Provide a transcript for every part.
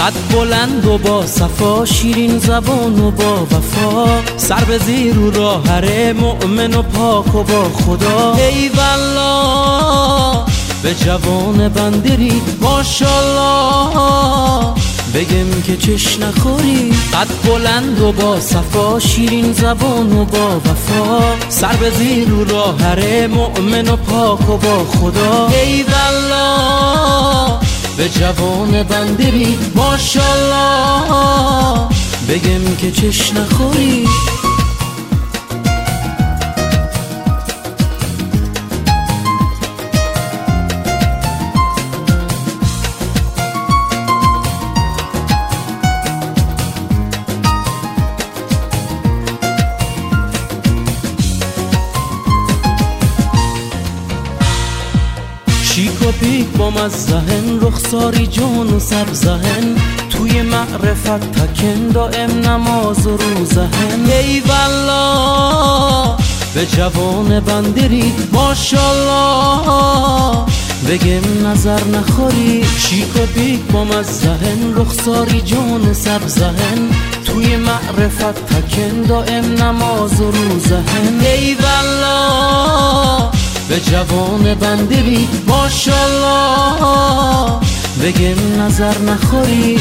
قد بلند و با صفا، شیرین زبان و با وفا، سر به زیر و راهره، مؤمن و پاک و با خدا. ای والله به جوان بندری ماشالله، بگم که چش نخوری. قد بلند و با صفا، شیرین زبان و با وفا، سر به زیر و راهره، مؤمن و پاک و با خدا. ای والله به جوان بندری ماشالله، بگم که چش نخوری. شیک و پیک با مزهن، رخساری جان و سبزهن، توی معرفت تکن، دائم نماز و روزهن. ای والله به جوان بندری ماشالله، بگم نظر نخوری. شیک و پیک با مزهن، رخساری جان و سبزهن، توی معرفت تکن، دائم نماز و روزهن. ای والله به جوان بندری ماشالله، بگم نظر نخوری.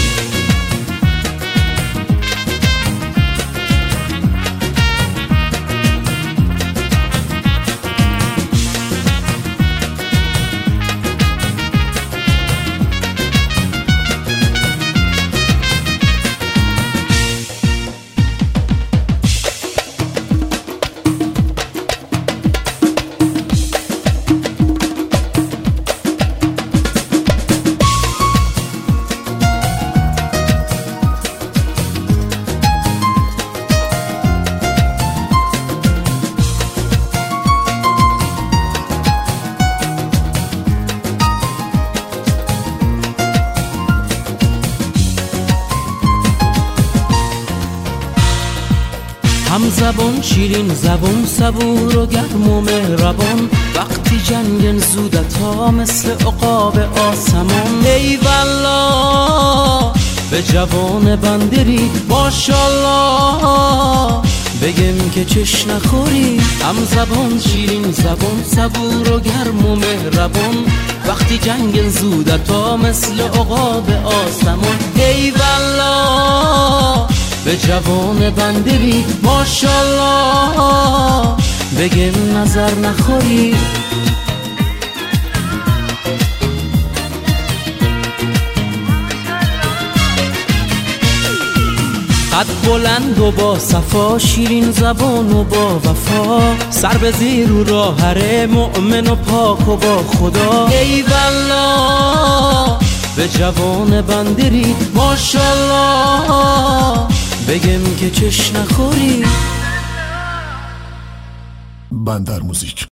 هم زبان شیرین زبان، صبور و گرم و مهربان، وقتی جنگن زودتا مثل عقاب آسمان. ای والله به جوان بندری ماشالله، بگم که چش نخوری. هم زبان شیرین زبان، صبور و گرم و مهربان، وقتی جنگن زودتا مثل عقاب آسمان. ای والله به جوان بندری ماشالله، بگم نظر نخوری. قد بلند و با صفا، شیرین زبان و با وفا، سر به زیر و راهره، مؤمن و پاک و با خدا. ای والله به جوان بندری ماشالله، بگم که چش نخوری. بندر موزیک.